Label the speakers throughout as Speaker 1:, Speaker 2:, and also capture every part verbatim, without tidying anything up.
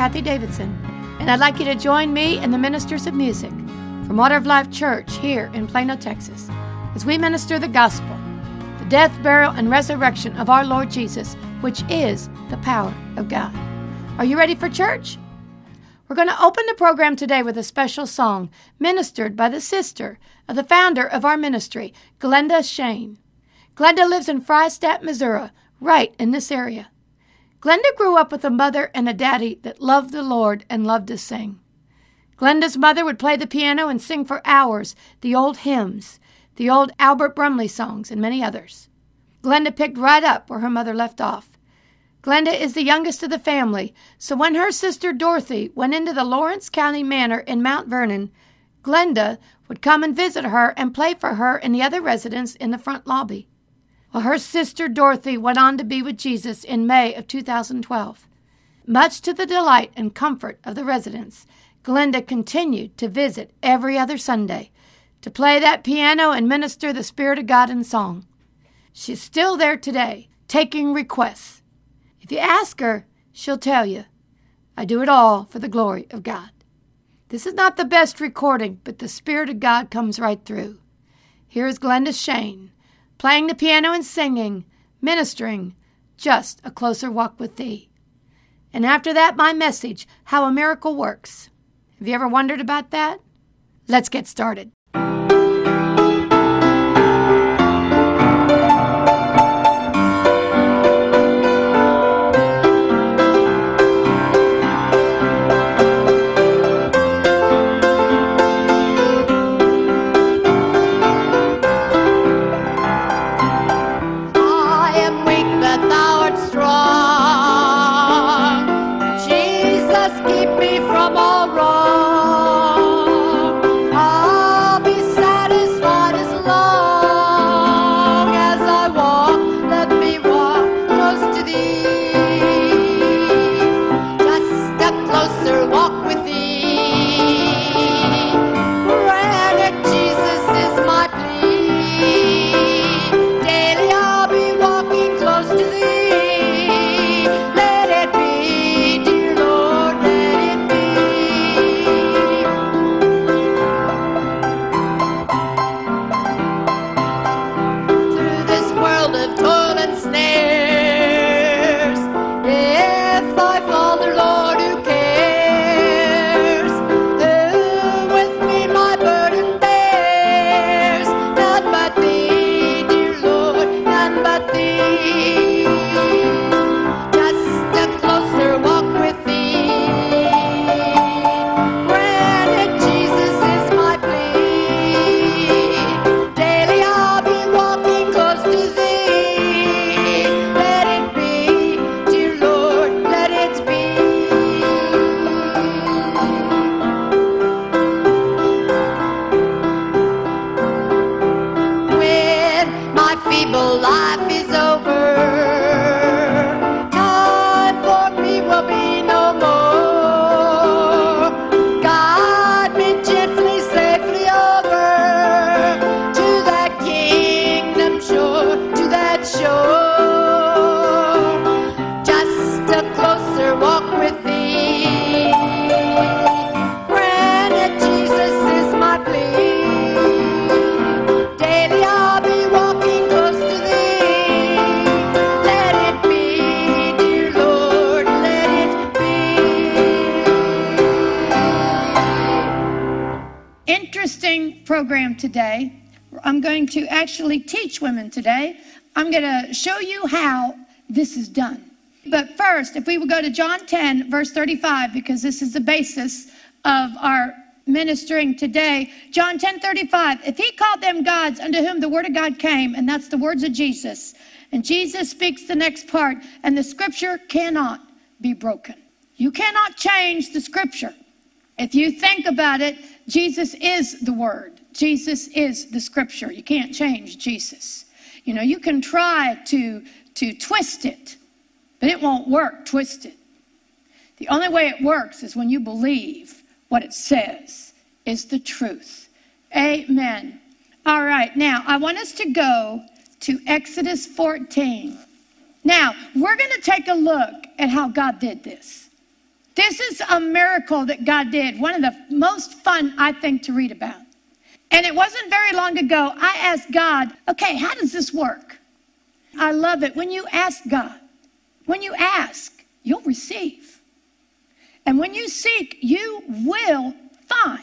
Speaker 1: Kathy Davidson, and I'd like you to join me and the ministers of music from Water of Life Church here in Plano, Texas, as we minister the gospel, the death, burial, and resurrection of our Lord Jesus, which is the power of God. Are you ready for church? We're going to open the program today with a special song ministered by the sister of the founder of our ministry, Glenda Shane. Glenda lives in Freistadt, Missouri, right in this area. Glenda grew up with a mother and a daddy that loved the Lord and loved to sing. Glenda's mother would play the piano and sing for hours the old hymns, the old Albert Brumley songs, and many others. Glenda picked right up where her mother left off. Glenda is the youngest of the family, so when her sister Dorothy went into the Lawrence County Manor in Mount Vernon, Glenda would come and visit her and play for her and the other residents in the front lobby. Well, her sister Dorothy went on to be with Jesus in May of two thousand twelve. Much to the delight and comfort of the residents, Glenda continued to visit every other Sunday to play that piano and minister the Spirit of God in song. She's still there today, taking requests. If you ask her, she'll tell you, I do it all for the glory of God. This is not the best recording, but the Spirit of God comes right through. Here is Glenda Shane, playing the piano and singing, ministering, Just a Closer Walk with Thee. And after that, my message, How a Miracle Works. Have you ever wondered about that? Let's get started. Program today. I'm going to actually teach women today. I'm going to show you how this is done. But first, if we would go to John ten, verse thirty-five, because this is the basis of our ministering today. John ten thirty-five, if he called them gods unto whom the word of God came, and that's the words of Jesus. And Jesus speaks the next part, and the scripture cannot be broken. You cannot change the scripture. If you think about it, Jesus is the word. Jesus is the scripture. You can't change Jesus. You know, you can try to, to twist it, but it won't work twisted. The only way it works is when you believe what it says is the truth. Amen. All right, now I want us to go to Exodus fourteen. Now, we're going to take a look at how God did this. This is a miracle that God did. One of the most fun, I think, to read about. And it wasn't very long ago, I asked God, okay, how does this work? I love it. When you ask God, when you ask, you'll receive. And when you seek, you will find.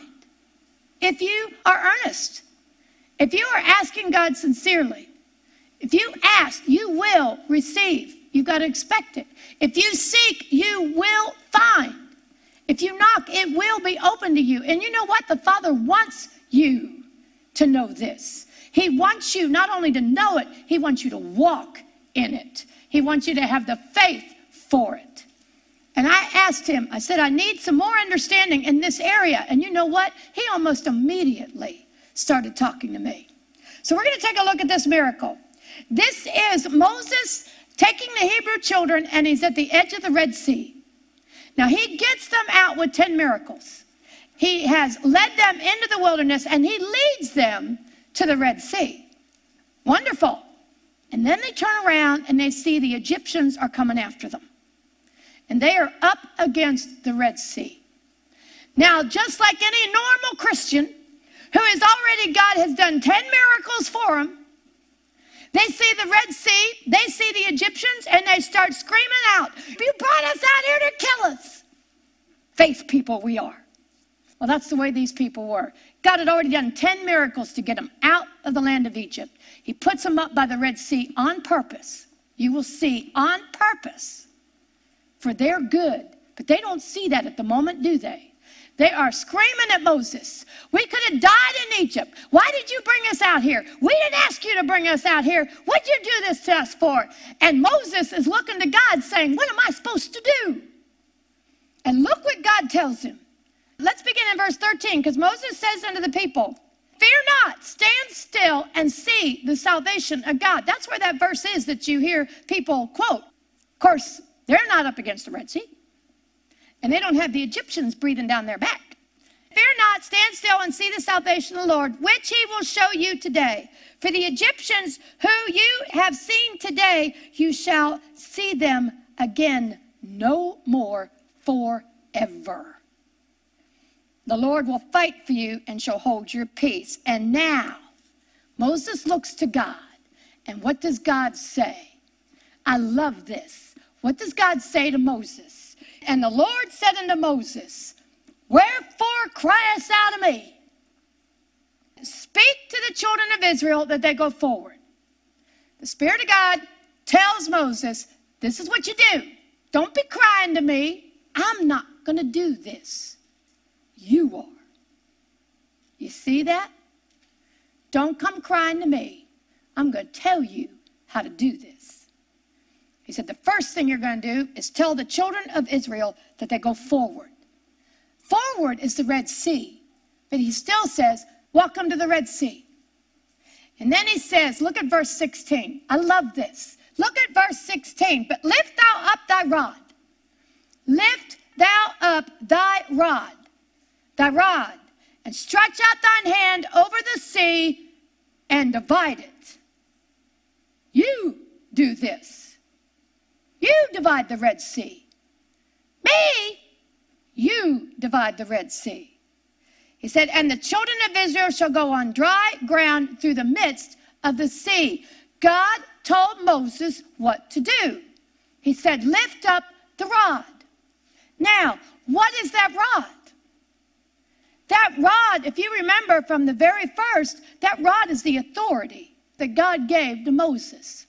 Speaker 1: If you are earnest, if you are asking God sincerely, if you ask, you will receive. You've got to expect it. If you seek, you will find. If you knock, it will be open to you. And you know what? The Father wants you to know this. He wants you not only to know it, he wants you to walk in it. He wants you to have the faith for it. And I asked him, I said, I need some more understanding in this area. And you know what? He almost immediately started talking to me. So we're going to take a look at this miracle. This is Moses taking the Hebrew children, and he's at the edge of the Red Sea. Now, he gets them out with ten miracles. He has led them into the wilderness, and he leads them to the Red Sea. Wonderful. And then they turn around, and they see the Egyptians are coming after them. And they are up against the Red Sea. Now, just like any normal Christian who is already, God has done ten miracles for them, they see the Red Sea, they see the Egyptians, and they start screaming out, you brought us out here to kill us. Faith people we are. Well, that's the way these people were. God had already done ten miracles to get them out of the land of Egypt. He puts them up by the Red Sea on purpose. You will see, on purpose. For their good. But they don't see that at the moment, do they? They are screaming at Moses. We could have died in Egypt. Why did you bring us out here? We didn't ask you to bring us out here. What'd you do this to us for? And Moses is looking to God saying, what am I supposed to do? And look what God tells him. Let's begin in verse thirteen, because Moses says unto the people, fear not, stand still and see the salvation of God. That's where that verse is that you hear people quote. Of course, they're not up against the Red Sea. And they don't have the Egyptians breathing down their back. Fear not, stand still and see the salvation of the Lord, which he will show you today. For the Egyptians who you have seen today, you shall see them again no more forever. The Lord will fight for you and shall hold your peace. And now, Moses looks to God. And what does God say? I love this. What does God say to Moses? And the Lord said unto Moses, wherefore criest thou to me? Speak to the children of Israel that they go forward. The Spirit of God tells Moses, this is what you do. Don't be crying to me. I'm not going to do this. You are. You see that? Don't come crying to me. I'm going to tell you how to do this. He said, the first thing you're going to do is tell the children of Israel that they go forward. Forward is the Red Sea. But he still says, welcome to the Red Sea. And then he says, look at verse sixteen. I love this. Look at verse sixteen. But lift thou up thy rod. Lift thou up thy rod. Thy rod. And stretch out thine hand over the sea and divide it. You do this. You divide the Red Sea. Me, you divide the Red Sea. He said, and the children of Israel shall go on dry ground through the midst of the sea. God told Moses what to do. He said, lift up the rod. Now, what is that rod? That rod, if you remember from the very first, that rod is the authority that God gave to Moses.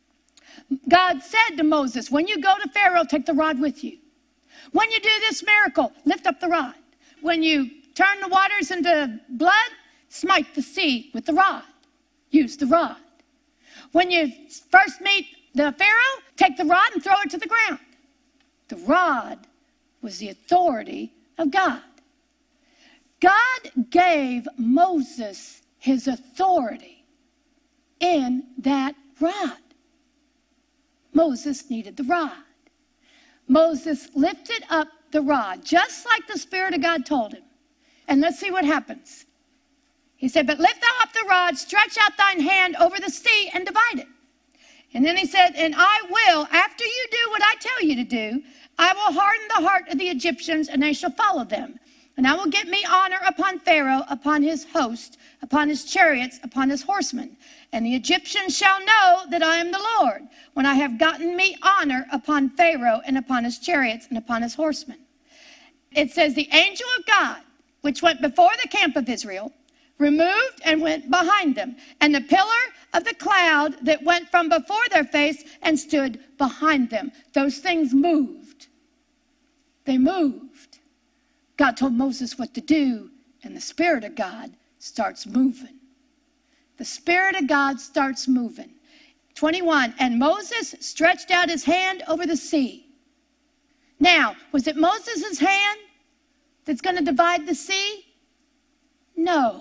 Speaker 1: God said to Moses, when you go to Pharaoh, take the rod with you. When you do this miracle, lift up the rod. When you turn the waters into blood, smite the sea with the rod. Use the rod. When you first meet the Pharaoh, take the rod and throw it to the ground. The rod was the authority of God. God gave Moses his authority in that rod. Moses needed the rod. Moses lifted up the rod, just like the Spirit of God told him. And let's see what happens. He said, but lift thou up the rod, stretch out thine hand over the sea, and divide it. And then he said, and I will, after you do what I tell you to do, I will harden the heart of the Egyptians, and they shall follow them. And I will get me honor upon Pharaoh, upon his host, upon his chariots, upon his horsemen. And the Egyptians shall know that I am the Lord, when I have gotten me honor upon Pharaoh, and upon his chariots, and upon his horsemen. It says, the angel of God, which went before the camp of Israel, removed and went behind them. And the pillar of the cloud that went from before their face and stood behind them. Those things moved. They moved. God told Moses what to do, and the Spirit of God starts moving. The Spirit of God starts moving. twenty-one, and Moses stretched out his hand over the sea. Now, was it Moses' hand that's going to divide the sea? No.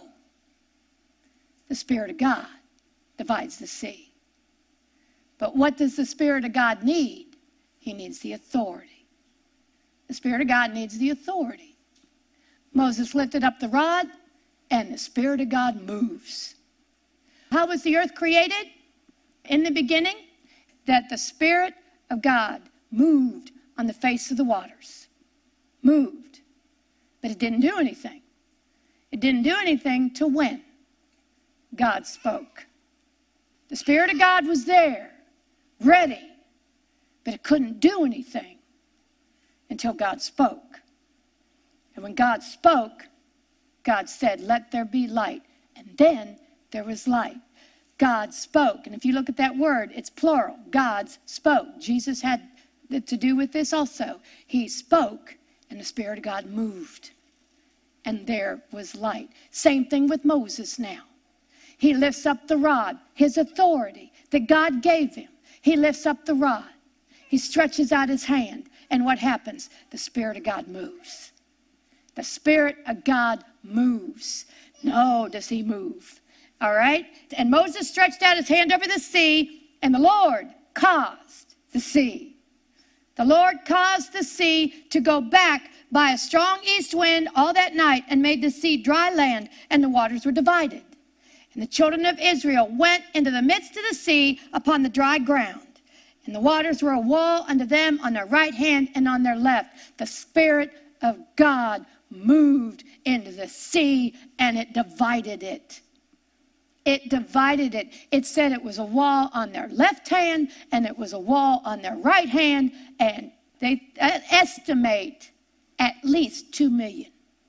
Speaker 1: The Spirit of God divides the sea. But what does the Spirit of God need? He needs the authority. The Spirit of God needs the authority. Moses lifted up the rod, and the Spirit of God moves. How was the earth created? In the beginning, that the Spirit of God moved on the face of the waters. Moved. But it didn't do anything. It didn't do anything till when? God spoke. The Spirit of God was there, ready, but it couldn't do anything until God spoke. And when God spoke, God said, let there be light. And then there was light. God spoke. And if you look at that word, it's plural. God's spoke. Jesus had to do with this also. He spoke, and the Spirit of God moved. And there was light. Same thing with Moses now. He lifts up the rod, his authority that God gave him. He lifts up the rod. He stretches out his hand. And what happens? The Spirit of God moves. The Spirit of God moves. No, does he move. All right? And Moses stretched out his hand over the sea, and the Lord caused the sea. The Lord caused the sea to go back by a strong east wind all that night, and made the sea dry land, and the waters were divided. And the children of Israel went into the midst of the sea upon the dry ground. And the waters were a wall unto them on their right hand and on their left. The Spirit of God moved into the sea, and it divided it. It divided it. It said it was a wall on their left hand, and it was a wall on their right hand, and they estimate at least two million.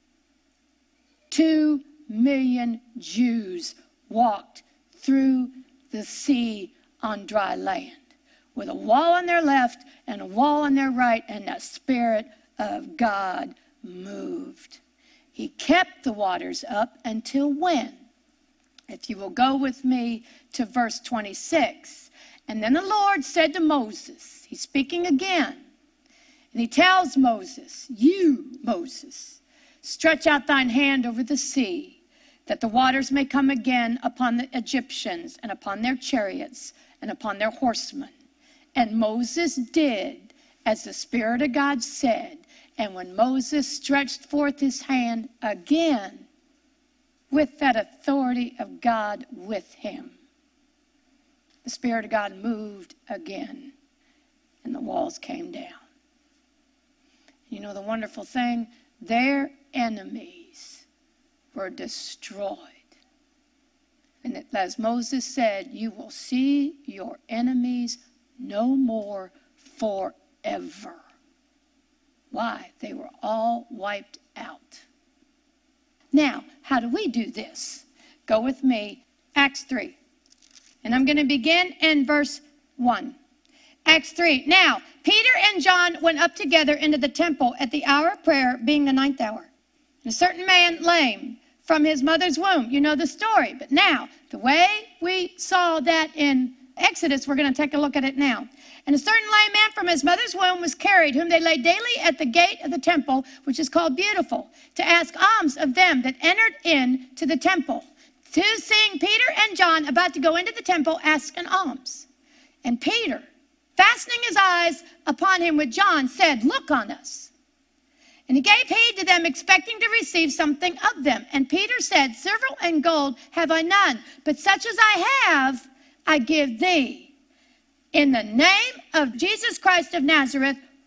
Speaker 1: Two million Jews walked through the sea on dry land with a wall on their left and a wall on their right, and the Spirit of God moved. He kept the waters up until when? If you will go with me to verse twenty-six. And then the Lord said to Moses, he's speaking again, and he tells Moses, you, Moses, stretch out thine hand over the sea, that the waters may come again upon the Egyptians, and upon their chariots, and upon their horsemen. And Moses did as the Spirit of God said. And when Moses stretched forth his hand again, with that authority of God with him, the Spirit of God moved again, and the walls came down. You know the wonderful thing? Their enemies were destroyed. And as Moses said, you will see your enemies no more forever. Why? They were all wiped out. Now, how do we do this? Go with me, Acts three. And I'm going to begin in verse one. Acts three. Now, Peter and John went up together into the temple at the hour of prayer, being the ninth hour. And a certain man, lame from his mother's womb. You know the story. But now, the way we saw that in Exodus, we're going to take a look at it now. And a certain lame man from his mother's womb was carried, whom they laid daily at the gate of the temple, which is called Beautiful, to ask alms of them that entered in to the temple. To seeing Peter and John about to go into the temple, ask an alms. And Peter, fastening his eyes upon him with John, said, look on us. And he gave heed to them, expecting to receive something of them. And Peter said, silver and gold have I none, but such as I have, I give thee. In the name of Jesus Christ of Nazareth,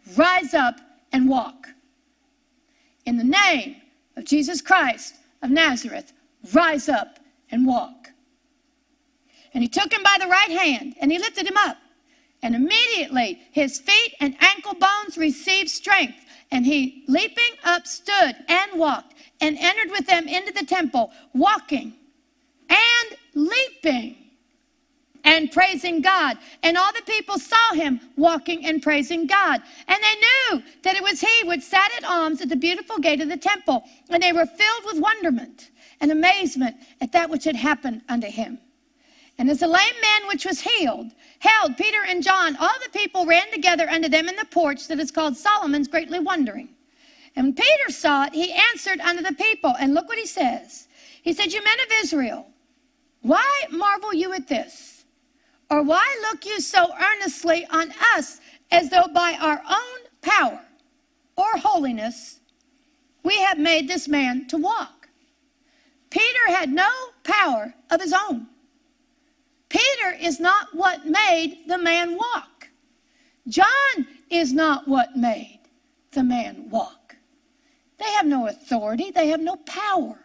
Speaker 1: rise up and walk. In the name of Jesus Christ of Nazareth, rise up and walk. And he took him by the right hand, and he lifted him up. And immediately his feet and ankle bones received strength. And he, leaping up, stood and walked, and entered with them into the temple, walking and leaping and praising God. And all the people saw him walking and praising God. And they knew that it was he which sat at arms at the beautiful gate of the temple. And they were filled with wonderment and amazement at that which had happened unto him. And as the lame man which was healed held Peter and John, all the people ran together unto them in the porch that is called Solomon's, greatly wondering. And when Peter saw it, he answered unto the people. And look what he says. He said, "You men of Israel, why marvel you at this? Or why look you so earnestly on us, as though by our own power or holiness we have made this man to walk?" Peter had no power of his own. Peter is not what made the man walk. John is not what made the man walk. They have no authority. They have no power.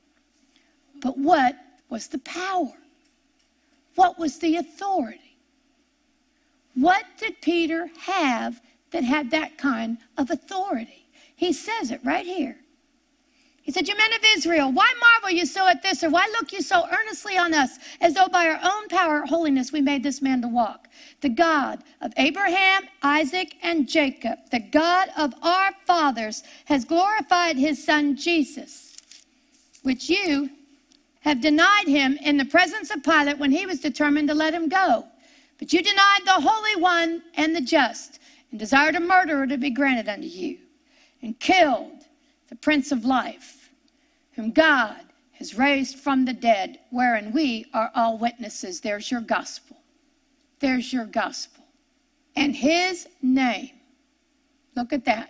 Speaker 1: But what was the power? What was the authority? What did Peter have that had that kind of authority? He says it right here. He said, "You men of Israel, why marvel you so at this, or why look you so earnestly on us, as though by our own power or holiness we made this man to walk? The God of Abraham, Isaac, and Jacob, the God of our fathers, has glorified his son Jesus, which you have denied him in the presence of Pilate when he was determined to let him go. But you denied the Holy One and the just, and desired a murderer to be granted unto you, and killed the Prince of Life, whom God has raised from the dead, wherein we are all witnesses." There's your gospel. There's your gospel. And his name, look at that.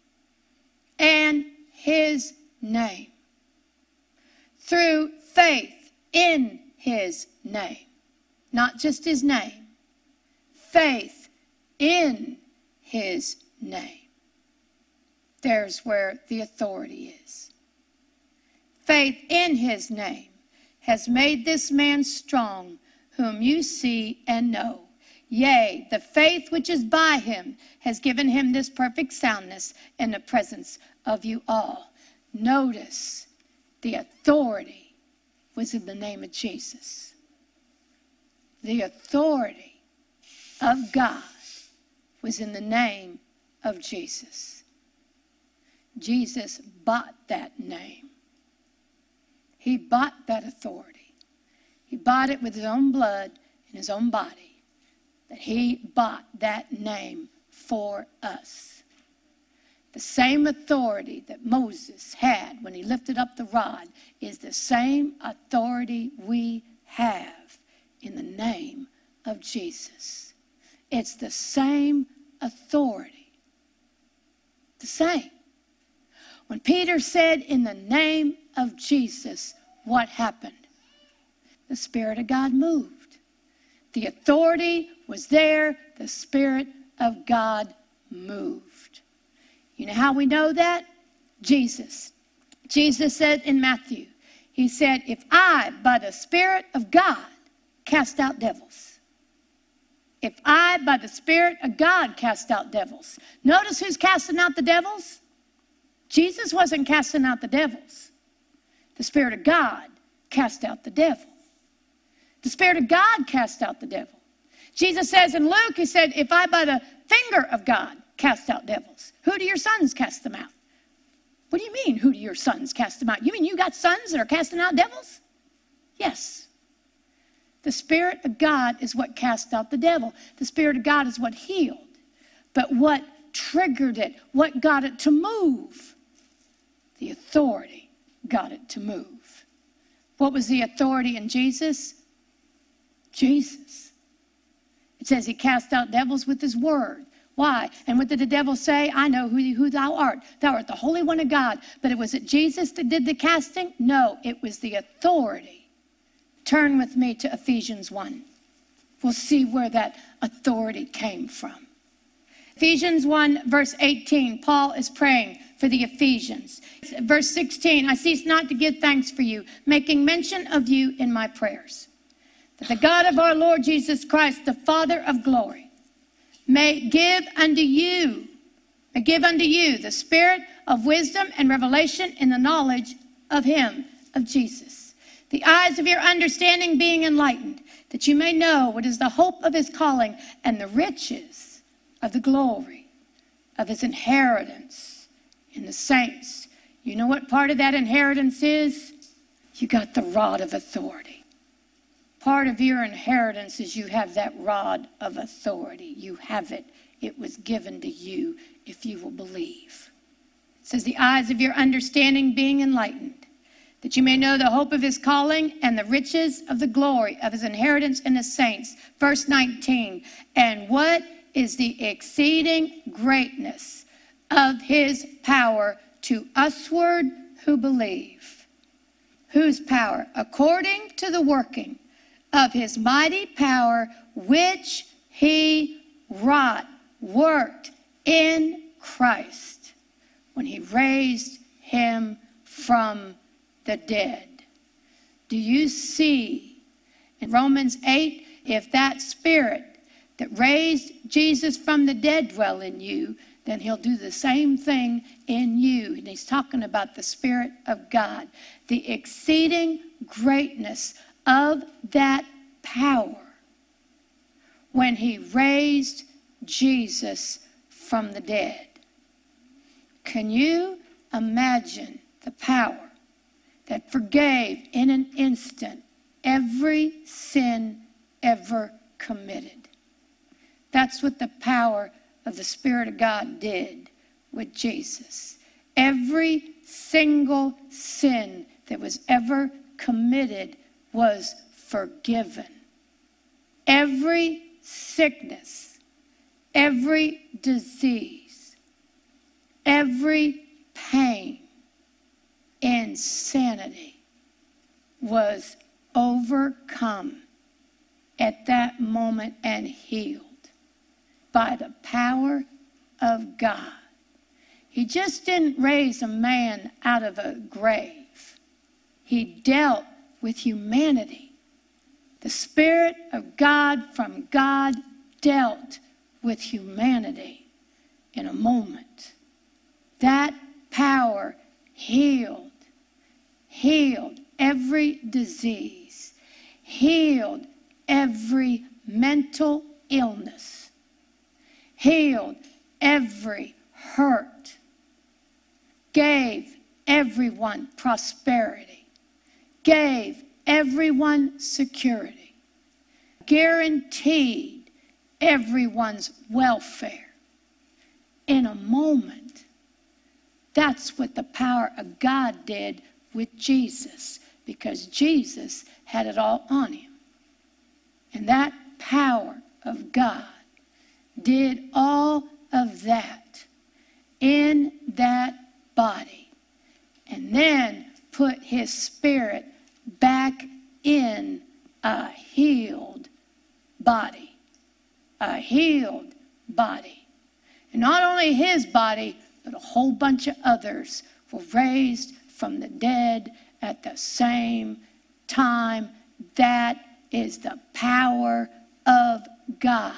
Speaker 1: And his name. Through faith in his name. Not just his name. Faith in his name. There's where the authority is. Faith in his name has made this man strong, whom you see and know. Yea, the faith which is by him has given him this perfect soundness in the presence of you all. Notice the authority was in the name of Jesus. The authority of God was in the name of Jesus. Jesus bought that name. He bought that authority. He bought it with his own blood and his own body. That he bought that name for us. The same authority that Moses had when he lifted up the rod is the same authority we have in the name of Jesus. It's the same authority. The same. When Peter said, "In the name of Jesus," what happened? The Spirit of God moved. The authority was there. The Spirit of God moved. You know how we know that? Jesus. Jesus said in Matthew, he said, "If I, by the Spirit of God, cast out devils." If I, by the Spirit of God, cast out devils. Notice who's casting out the devils? Jesus wasn't casting out the devils. The Spirit of God cast out the devil. The Spirit of God cast out the devil. Jesus says in Luke, he said, "If I by the finger of God cast out devils, who do your sons cast them out?" What do you mean, who do your sons cast them out? You mean you got sons that are casting out devils? Yes. The Spirit of God is what cast out the devil. The Spirit of God is what healed. But what triggered it, what got it to move? The authority got it to move. What was the authority in Jesus? Jesus. It says he cast out devils with his word. Why? And what did the devil say? "I know who, who thou art. Thou art the Holy One of God." But it was it Jesus that did the casting? No, it was the authority. Turn with me to Ephesians one. We'll see where that authority came from. Ephesians one, verse eighteen, Paul is praying for the Ephesians. Verse sixteen, I cease not to give thanks for you, making mention of you in my prayers, that the God of our Lord Jesus Christ, the Father of glory, may give unto you, may give unto you the spirit of wisdom and revelation in the knowledge of him, of Jesus, the eyes of your understanding being enlightened, that you may know what is the hope of his calling and the riches of the glory of his inheritance in the saints. You know what part of that inheritance is? You got the rod of authority. Part of your inheritance is you have that rod of authority. You have it. It was given to you if you will believe. It says the eyes of your understanding being enlightened, that you may know the hope of his calling and the riches of the glory of his inheritance in the saints. Verse nineteen, and what is the exceeding greatness of his power to usward who believe. Whose power? According to the working of his mighty power, which he wrought, worked in Christ, when he raised him from the dead. Do you see in Romans eight, if that spirit that raised Jesus from the dead dwell in you, then he'll do the same thing in you. And he's talking about the Spirit of God, the exceeding greatness of that power when he raised Jesus from the dead. Can you imagine the power that forgave in an instant every sin ever committed? That's what the power of the Spirit of God did with Jesus. Every single sin that was ever committed was forgiven. Every sickness, every disease, every pain, insanity was overcome at that moment and healed by the power of God. He just didn't raise a man out of a grave. He dealt with humanity. The Spirit of God from God dealt with humanity in a moment. That power healed, healed every disease, healed every mental illness, healed every hurt, gave everyone prosperity, gave everyone security, guaranteed everyone's welfare in a moment. That's what the power of God did with Jesus, because Jesus had it all on him. And that power of God did all of that in that body, and then put his Spirit back in a healed body. A healed body. And not only his body, but a whole bunch of others were raised from the dead at the same time. That is the power of God.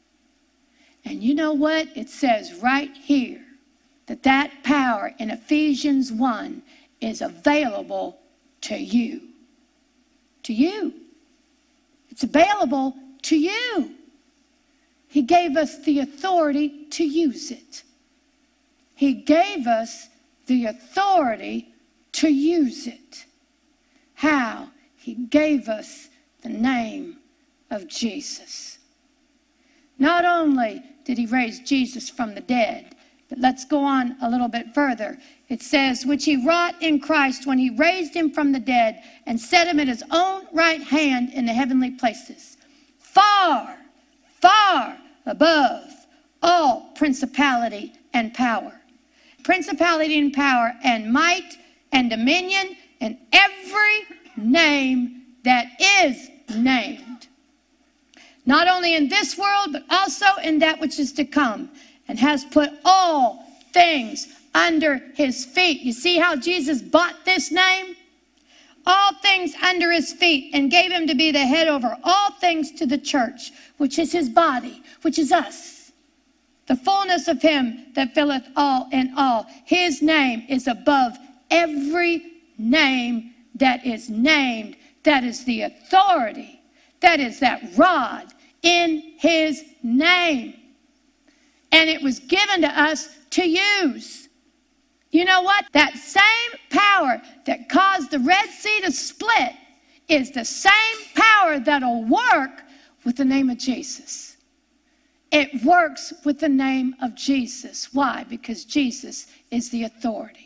Speaker 1: And you know what? It says right here that that power in Ephesians one is available to you. To you. It's available to you. He gave us the authority to use it. He gave us the authority to use it. How? He gave us the name of Jesus. Not only did he raise Jesus from the dead, but let's go on a little bit further. It says, which he wrought in Christ when he raised him from the dead and set him at his own right hand in the heavenly places, far, far above all principality and power. Principality and power and might and dominion and every name that is named. Not only in this world, but also in that which is to come. and has put all things under his feet. You see how Jesus bought this name? All things under his feet, and gave him to be the head over all things to the church, which is his body, which is us. The fullness of him that filleth all in all. His name is above every name that is named. That is the authority. That is that rod in his name. And it was given to us to use. You know what? That same power that caused the Red Sea to split is the same power that'll work with the name of Jesus. It works with the name of Jesus. Why? Because Jesus is the authority.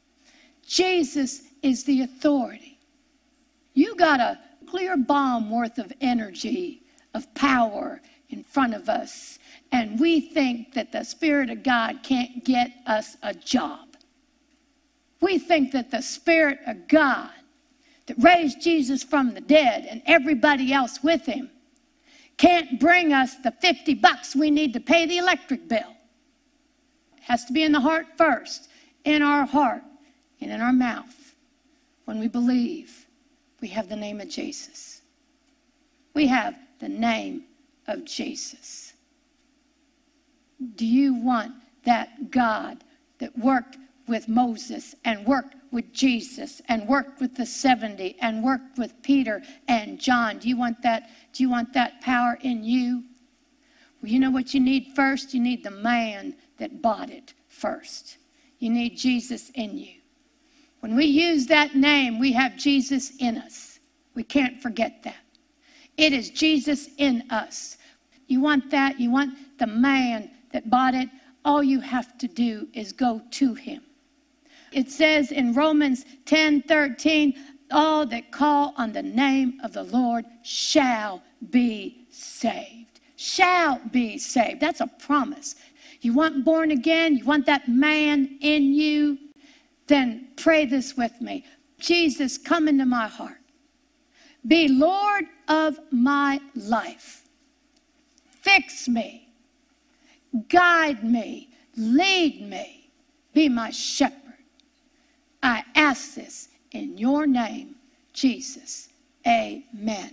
Speaker 1: Jesus is the authority. You got a nuclear bomb worth of energy, of power in front of us, and we think that the Spirit of God can't get us a job. We think that the Spirit of God that raised Jesus from the dead and everybody else with him can't bring us the fifty bucks we need to pay the electric bill. It has to be in the heart first, in our heart and in our mouth. When we believe, we have the name of Jesus. We have the name of Jesus. Do you want that God that worked with Moses and worked with Jesus and worked with the seventy and worked with Peter and John? Do you want that? Do you want that power in you? Well, you know what you need first? You need the man that bought it first. You need Jesus in you. When we use that name, we have Jesus in us. We can't forget that. It is Jesus in us. You want that? You want the man that bought it? All you have to do is go to him. It says in Romans ten thirteen, all that call on the name of the Lord shall be saved. Shall be saved. That's a promise. You want born again? You want that man in you? Then pray this with me. Jesus, come into my heart. Be Lord of my life. Fix me. Guide me. Lead me. Be my shepherd. I ask this in your name, Jesus. Amen.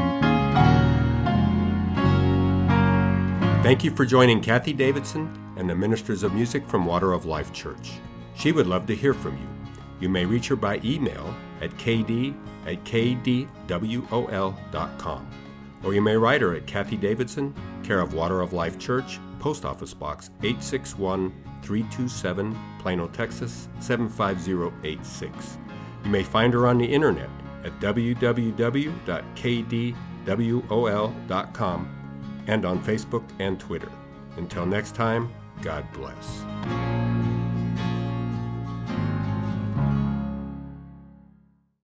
Speaker 2: Thank you for joining Kathy Davidson and the Ministers of Music from Water of Life Church. She would love to hear from you. You may reach her by email at k d at k d w o l dot com. Or you may write her at Kathy Davidson, care of Water of Life Church, Post Office Box eight six one, three two seven, Plano, Texas seven five zero eight six. You may find her on the internet at w w w dot k d w o l dot com and on Facebook and Twitter. Until next time, God bless.